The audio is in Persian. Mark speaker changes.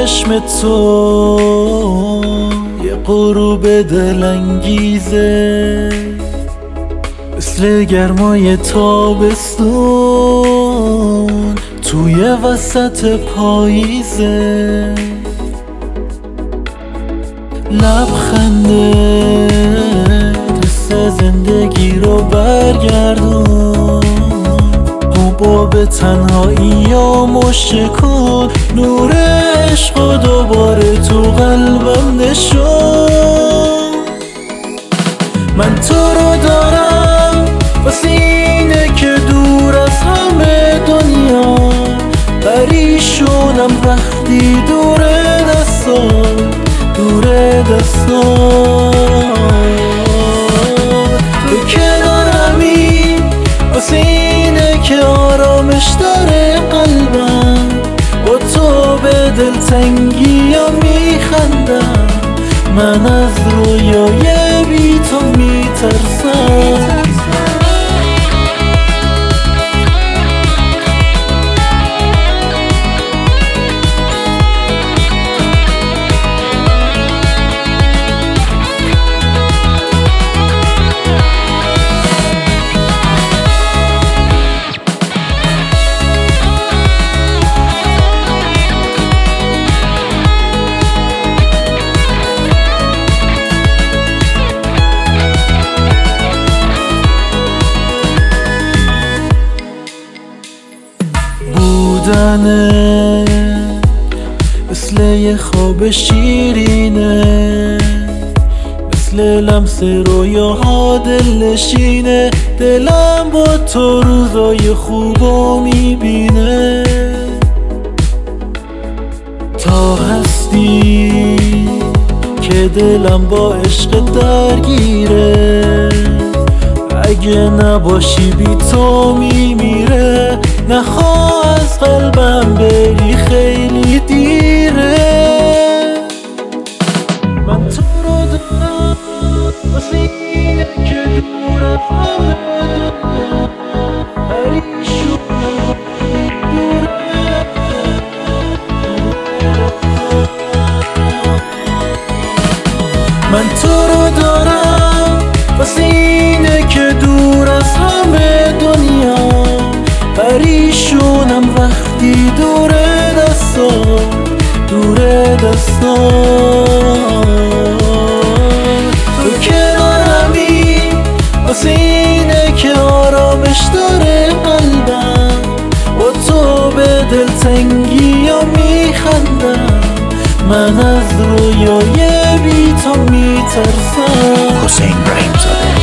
Speaker 1: چشم تو یه غروب دلانگیزه، مثل گرمای تابستون توی وسط پاییزه. لبخنده حس زندگی رو برگردون، حباب تنهایی یا مشکن، نور عشق و دوباره تو قلبم نشون. من تو رو دارم واسه اینه که دور از همه دنیا پریشونم وقتی دور دستان تو کنارمی، واسه اینه که آرامش داره قلبم، با تو به دلتنگی ها میخندم، من از رویای بی تو میترسم. بودنه مثل یه خواب شیرینه، مثل لمس رویاها دلنشینه، دلم با تو روزای خوبو میبینه. تا هستی که دلم با عشق درگیره، اگه نباشی بی تو میمیره، نخواه از قلبم بری خیلی دیره. من تو رو دارم واسه اینه که دور از همه دنیا پریشونم دوره. من تو رو دارم واسه اینه که دور از همه دنیا پریشونم وقتی دور دستان تو کنارمی، واسه اینه که آرامش داره قلبم، با تو به دلتنگی ها میخندم، من از رویای بی تو میترسم.
Speaker 2: حسین رحیم زاده